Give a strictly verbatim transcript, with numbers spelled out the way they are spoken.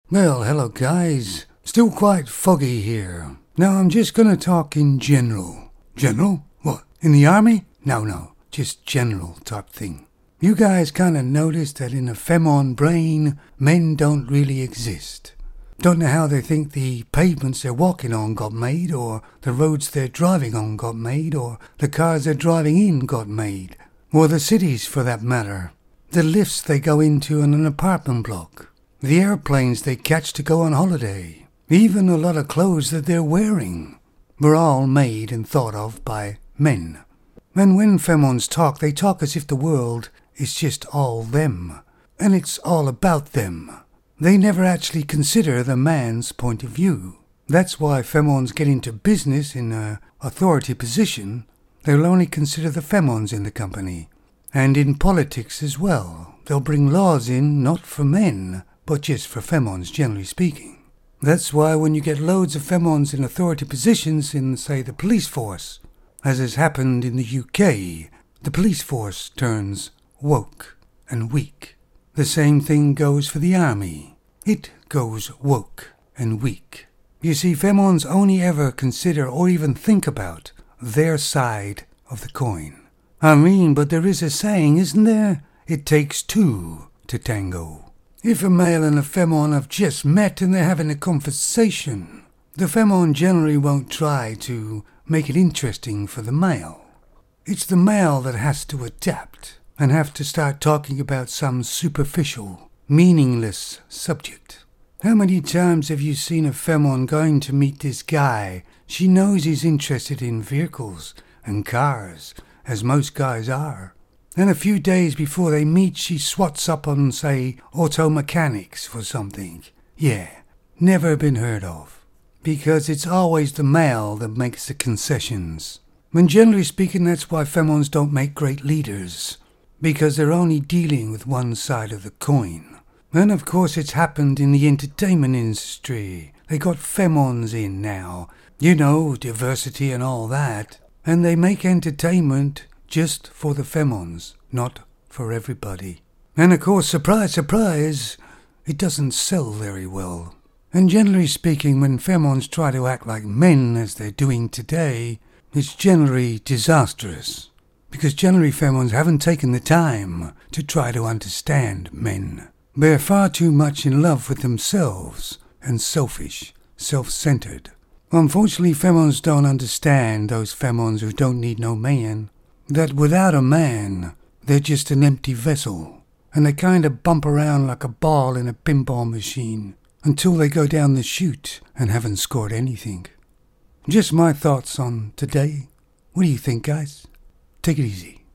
Well, hello guys. Still quite foggy here. Now I'm just gonna talk in general. General? What? In the army? No, no. Just general type thing. You guys kinda noticed that in a Femon brain, men don't really exist. Don't know how they think the pavements they're walking on got made, or the roads they're driving on got made, or the cars they're driving in got made, or the cities for that matter, the lifts they go into in an apartment block, the airplanes they catch to go on holiday, even a lot of clothes that they're wearing, were all made and thought of by men. And when Femons talk, they talk as if the world is just all them, and it's all about them. They never actually consider the man's point of view. That's why Femons get into business in an authority position. They'll only consider the Femons in the company. And in politics as well. They'll bring laws in not for men, but just for Femons, generally speaking. That's why when you get loads of Femons in authority positions in, say, the police force, as has happened in the U K, the police force turns woke and weak. The same thing goes for the army. It goes woke and weak. You see, Femons only ever consider or even think about their side of the coin. I mean, but there is a saying, isn't there? It takes two to tango. If a male and a Femon have just met and they're having a conversation, the Femon generally won't try to make it interesting for the male. It's the male that has to adapt and have to start talking about some superficial, meaningless subject. How many times have you seen a Femon going to meet this guy? She knows he's interested in vehicles and cars, as most guys are. And a few days before they meet, she swats up on, say, auto mechanics for something. Yeah, never been heard of. Because it's always the male that makes the concessions. And generally speaking, that's why Femons don't make great leaders. Because they're only dealing with one side of the coin. And of course it's happened in the entertainment industry. They got Femons in now. You know, diversity and all that. And they make entertainment just for the Femons, not for everybody. And of course, surprise, surprise, it doesn't sell very well. And generally speaking, when Femons try to act like men as they're doing today, it's generally disastrous. Because generally Femons haven't taken the time to try to understand men. They're far too much in love with themselves and selfish, self-centered. Unfortunately, Femons don't understand those Femons who don't need no man. That without a man, they're just an empty vessel, and they kind of bump around like a ball in a pinball machine until they go down the chute and haven't scored anything. Just my thoughts on today. What do you think, guys? Take it easy.